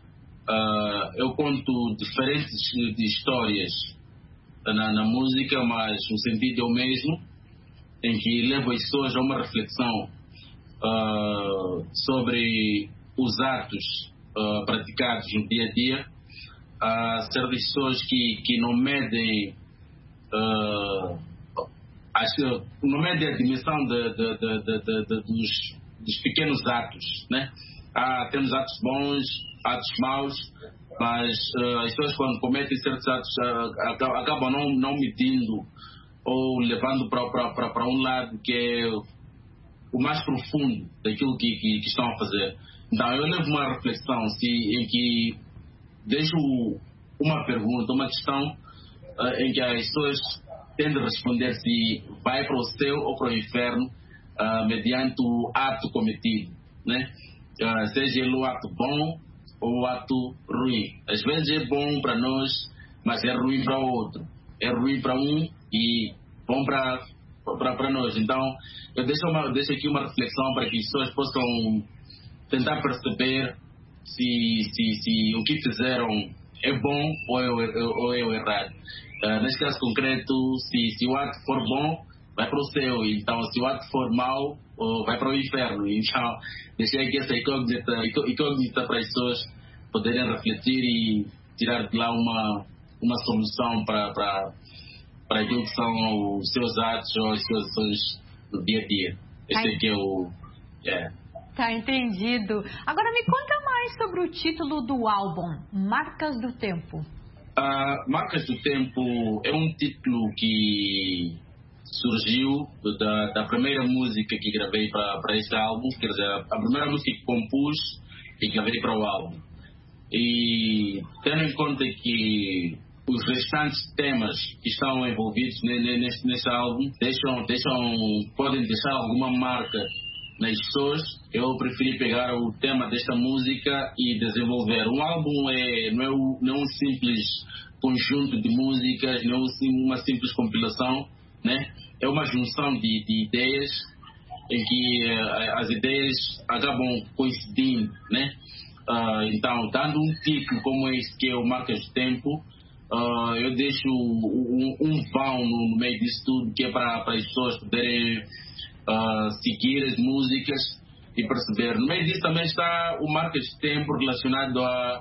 Uh, eu conto diferentes de histórias na, na música, mas o sentido é o mesmo, em que leva as pessoas a uma reflexão uh, sobre os atos uh, praticados no dia a dia. Há uh, certas pessoas que, que não medem uh, as, não medem a dimensão de, de, de, de, de, de, dos, dos pequenos atos, né? Há, temos atos bons, atos maus, mas uh, as pessoas, quando cometem certos atos, uh, acabam não, não medindo ou levando para um lado que é o mais profundo daquilo que, que, que estão a fazer. Então, eu levo uma reflexão se, em que deixo uma pergunta, uma questão uh, em que as pessoas têm de responder se vai para o céu ou para o inferno uh, mediante o ato cometido, né? Uh, seja ele o ato bom ou o ato ruim. Às vezes é bom para nós, mas é ruim para o outro. É ruim para um e bom para nós. Então, eu deixo, uma, deixo aqui uma reflexão para que as pessoas possam tentar perceber se, se, se o que fizeram é bom ou é, ou é errado. Uh, neste caso concreto, se, se o ato for bom, vai para o céu. Então, se o ato for mau, vai para o inferno. Então, deixei aqui essa incógnita, incógnita para as pessoas poderem refletir e tirar de lá uma, uma solução para, para, para aquilo que são os seus atos ou as suas ações no dia a dia. Esse aqui é o... Yeah. Tá entendido. Agora me conta mais sobre o título do álbum, Marcas do Tempo. Uh, Marcas do Tempo é um título que surgiu da, da primeira música que gravei para este álbum, quer dizer, a primeira música que compus e gravei para o álbum. E tendo em conta que os restantes temas que estão envolvidos neste, neste álbum deixam, deixam, podem deixar alguma marca nas pessoas, eu preferi pegar o tema desta música e desenvolver. Um álbum é, não, é o, não é um simples conjunto de músicas, não é uma simples compilação, né? É uma junção de, de ideias em que uh, as ideias acabam coincidindo, né? Uh, então, dando um título como este, que é o Marcas de Tempo, uh, eu deixo um, um vão no, no meio disso tudo, que é para, para as pessoas poderem uh, seguir as músicas e perceber. No meio disso também está o Marcas de Tempo relacionado a,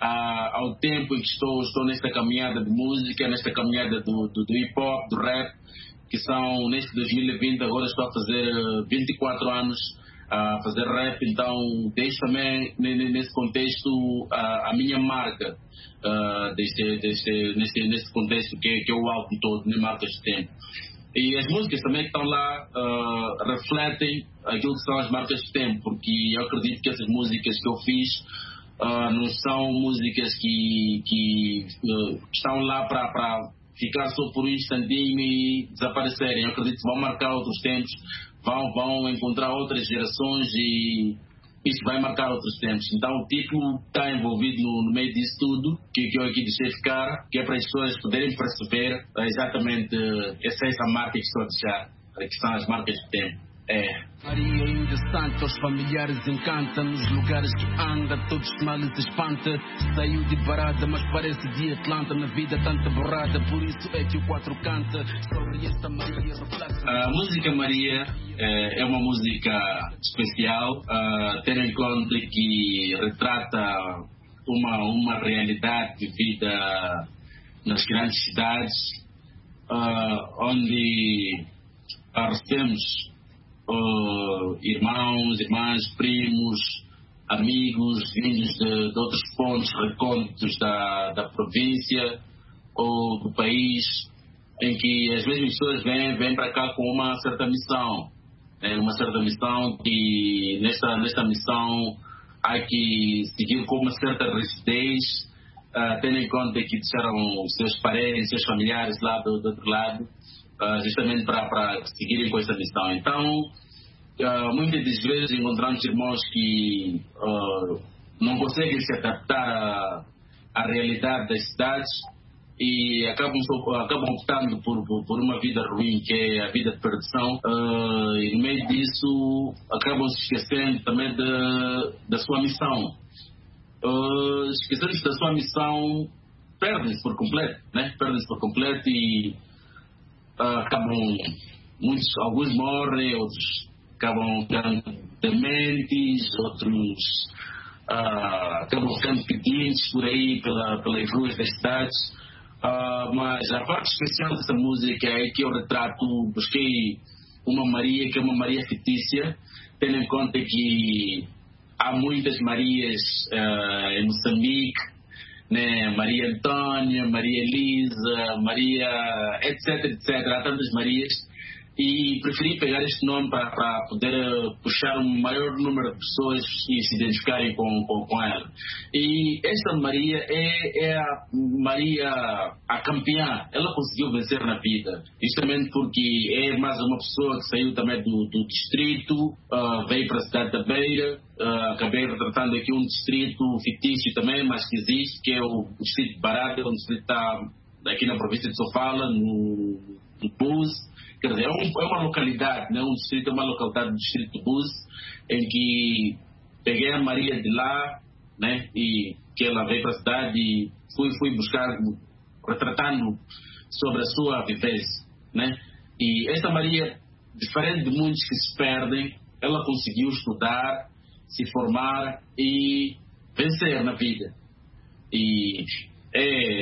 a, ao tempo em que estou, estou nesta caminhada de música, nesta caminhada do, do, do hip-hop, do rap, que são, neste dois mil e vinte, agora estou a fazer vinte e quatro anos a fazer rap, então deixo também nesse contexto a, a minha marca, uh, deste, deste, neste, nesse contexto que, que é o álbum todo, né, Marcas de Tempo. E as músicas também que estão lá uh, refletem aquilo que são as marcas de tempo, porque eu acredito que essas músicas que eu fiz uh, não são músicas que, que uh, estão lá para ficar só por um instantinho e desaparecerem. Eu acredito que vão marcar outros tempos, vão, vão encontrar outras gerações e isso vai marcar outros tempos. Então o título está envolvido no, no meio disso tudo, que, que eu aqui deixei ficar, que é para as pessoas poderem perceber exatamente essa, essa marca que estou a deixar, que são as marcas de tempo. É. Maria ainda santa, aos familiares encanta, nos lugares que anda, todos os males espanta. Saiu de barada, mas parece de Atlanta, na vida tanta borrada, por isso é que o quatro canta. Sobre esta Maria reflete. A música Maria é, é uma música especial, uh, tendo em conta que retrata uma, uma realidade vivida nas grandes cidades, uh, onde uh, recebemos uh, irmãos, irmãs, primos, amigos vindos de, de outros pontos recônditos da, da província ou do país, em que as mesmas pessoas vêm, vêm para cá com uma certa missão. É uma certa missão que nesta, nesta missão há que seguir com uma certa rigidez, uh, tendo em conta que deixaram os seus parentes, seus familiares lá do, do outro lado, uh, justamente para, para seguirem com essa missão. Então, uh, muitas das vezes encontramos irmãos que uh, não conseguem se adaptar à, à realidade das cidades e acabam, acabam optando por, por, por uma vida ruim, que é a vida de perdição, uh, e no meio disso acabam se esquecendo também de, da sua missão. Uh, esquecendo-se da sua missão, perdem-se por completo, né? Perdem-se por completo e uh, acabam, muitos, alguns morrem, outros acabam ficando dementes, outros uh, acabam ficando pedintes por aí pela, pelas ruas das cidades. Uh, mas a parte especial dessa música é que eu retrato, busquei uma Maria que é uma Maria fictícia, tendo em conta que há muitas Marias uh, em Moçambique, né? Maria Antônia, Maria Elisa, Maria etc, etcétera. Há tantas Marias e preferi pegar este nome para, para poder uh, puxar um maior número de pessoas e se identificarem com, com, com ela. E esta Maria é, é a Maria, a campeã. Ela conseguiu vencer na vida, justamente porque é mais uma pessoa que saiu também do, do distrito, uh, veio para a cidade da Beira. Uh, acabei retratando aqui um distrito fictício também, mas que existe, que é o distrito de Barada, um distrito que está aqui na província de Sofala, no, no Búzios. Quer dizer, é, um, é uma localidade, né? Um distrito, é uma localidade do distrito de Búzios, em que peguei a Maria de lá, né? E que ela veio para a cidade e fui, fui buscar, retratando sobre a sua vivência, né? E essa Maria, diferente de muitos que se perdem, ela conseguiu estudar, se formar e vencer na vida. E É,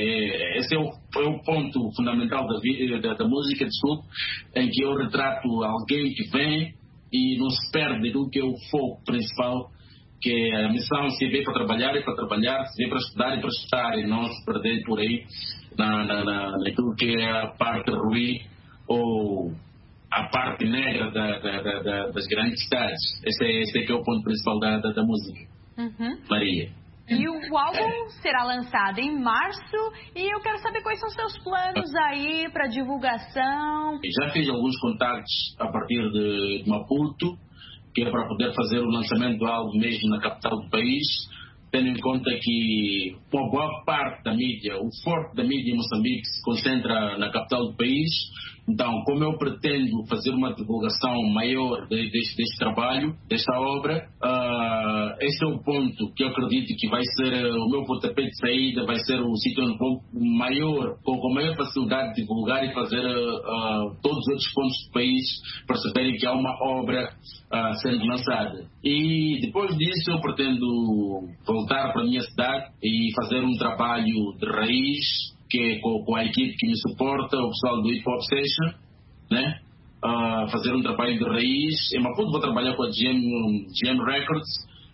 é, esse é o, é o ponto fundamental da, da, da música de Sul, em que eu retrato alguém que vem e não se perde do que é o foco principal, que é a missão. Se veio para trabalhar, é para trabalhar, se veio para estudar, é para estudar, e não se perder por aí na, na, na, naquilo que é a parte ruim ou a parte negra da, da, da, da, das grandes cidades. Esse é, esse é que é o ponto principal da, da, da música. Uhum. Maria. E o álbum será lançado em março e eu quero saber quais são os seus planos aí para divulgação. Já fiz alguns contactos a partir de Maputo, que é para poder fazer o lançamento do álbum mesmo na capital do país, tendo em conta que uma boa parte da mídia, o forte da mídia em Moçambique se concentra na capital do país. Então, como eu pretendo fazer uma divulgação maior de, deste, deste trabalho, desta obra, uh, esse é o ponto que eu acredito que vai ser uh, o meu pontapé de saída, vai ser o sítio um pouco maior, com, com maior facilidade de divulgar e fazer uh, uh, todos os outros pontos do país perceberem que há uma obra uh, sendo lançada. E depois disso eu pretendo voltar para a minha cidade e fazer um trabalho de raiz, que é com, com a equipe que me suporta, o pessoal do Hip Hop Session, né? Uh, fazer um trabalho de raiz. Em Maputo vou trabalhar com a G M, G M Records,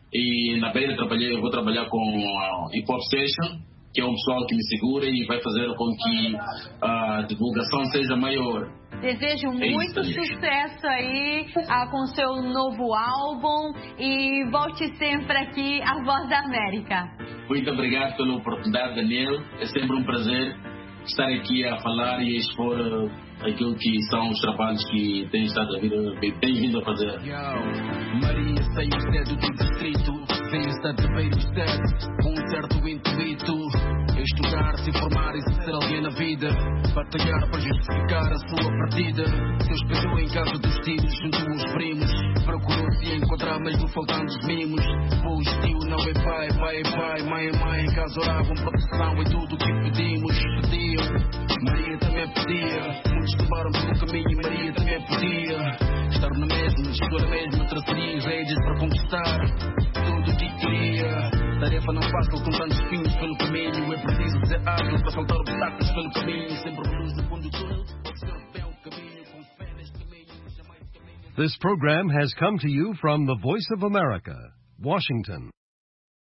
e na Beira trabalhei, vou trabalhar com a Hip Hop Session, que é um pessoal que me segura e vai fazer com que a divulgação seja maior. Desejo muito sucesso aí ah, com o seu novo álbum e volte sempre aqui à Voz da América. Muito obrigado pela oportunidade, Daniel. É sempre um prazer estar aqui a falar e a expor uh, aquilo que são os trabalhos que tenho estado a vir, tenho vindo a fazer. Yo, Maria saiu cedo do distrito, veio Santa Beira do Estado, com um certo intuito. Estudar, se formar e ser alguém na vida, batalhar para justificar a sua partida. Se hospedou em casa dos tios, junto aos primos, procurou se encontrar mesmo faltando os mimos. Pois tio não é pai, pai é pai, mãe é mãe, em casa oravam, proteção e tudo o que pedimos. Pediam, Maria também pedia, muitos tomaram pelo caminho e Maria também podia estar na mesma, estou na mesma, traçaria os redes para conquistar tudo o que queria. Tarefa não fácil com tantos espinhos pelo caminho, é preciso ser ágil para saltar obstáculos pelo caminho, sempre luz no fundo do túnel, observe bem o caminho, com fé neste caminho. This program has come to you from the Voice of America, Washington.